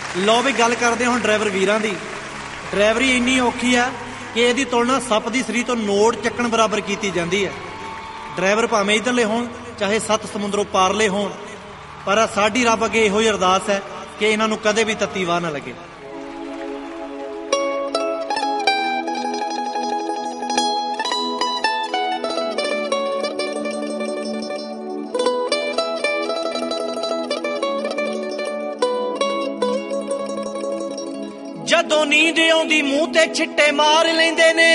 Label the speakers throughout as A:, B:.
A: लो भी गल करते हुण ड्राइवर वीरां दी। ड्राइवरी इन्नी औखी है कि इहदी तुलना सप दी सरी तो नोट चक्कण बराबर की जाती है। ड्राइवर भावें इधरले होण चाहे 7 समुंदरों पारले होण, पर साडी रब अगे इहो ही अरदास है कि इन्हां नूं कदे भी तत्ती वाह ना लगे। जदों नींद आउंदी मूंह ते छिट्टे मार लैंदे ने,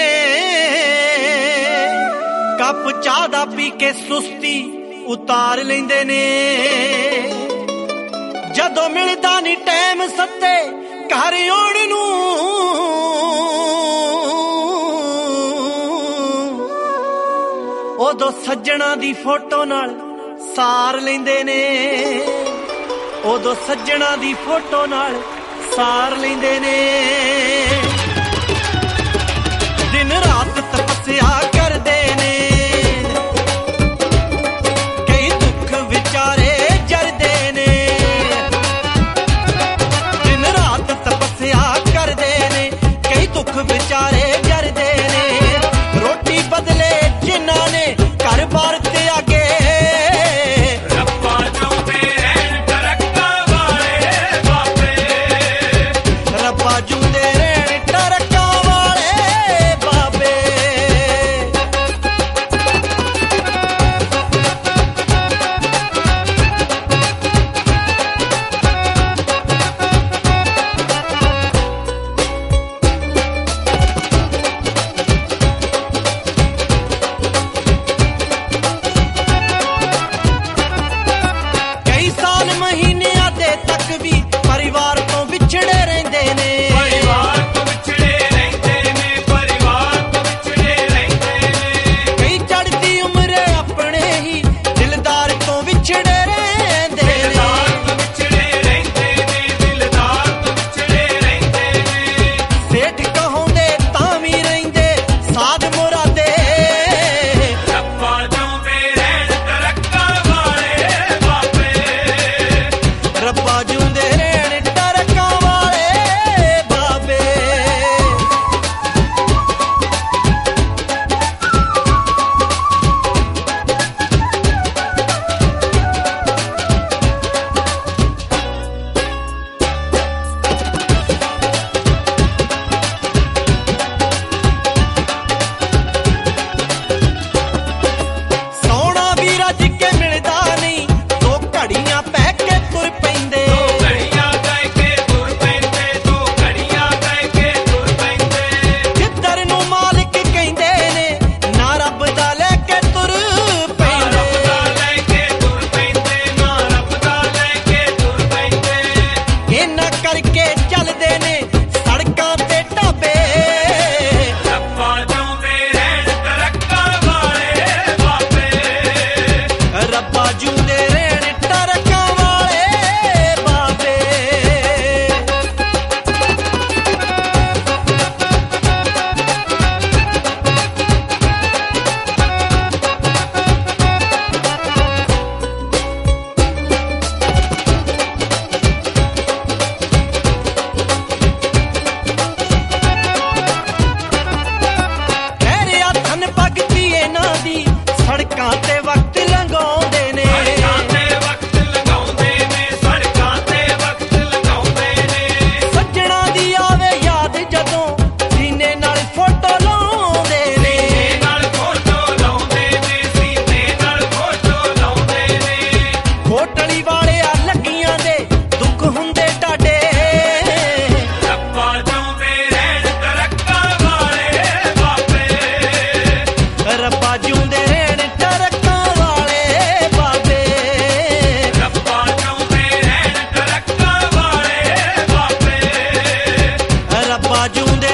A: कप चाह दा पी के सुस्ती उतार लैंदे ने। जदों मिलदा नी टैम सत्ते घर आउण नूं, उदों सज्जणा दी फोटो नाल सार लैंदे ने। उदों सज्जणा दी फोटो नाल सार लेंदे ने। दिन रात तपस्या करदे ने, कई दुख विचारे जरदे ने। दिन रात तपस्या करदे ने, कई दुख विचारे जरदे ने। रोटी बदले जिन्हां ने घर बार त्यागे, परिवार तो विछड़े रहंदे ने। परिवार तो विछड़े रहंदे ने, परिवार तो विछड़े रहंदे ने। कई चढ़दी उम्र अपने ही दिलदार तो विछड़े रहंदे ने। दिलदार तो विछड़े रहंदे ने, दिलदार तो विछड़े रहंदे ने। सेठ कहोंदे तां वी रहंदे साध मुरादे। रब्बा जूंदे रहण तरक्का वाले बाबे, रब्बा जूंदे करके चलदे ने सड़कां ते ढाबे। रब्बा जूंदे रहण तरक्का वाले बाबे, रब्बा जूंदे रहण तरक्का वाले बाबे। सड़कां ते वक्त लंघाउंदे ने, वक्त लगाउंदे ने, सड़कां ते वक्त लगाउंदे ने। सज्जणा दी आवे याद जदों सीने नाल फोटो लाउंदे ने। सीने नाल फोटो लाउंदे ने, सीने नाल फोटो लाउंदे ने। कोटली वाले आ लगियां दे दुख हुंदे डाडे। रब्बा जूंदे रहण तरक्का वाले बाबे, रब्बा जूंदे जूंदे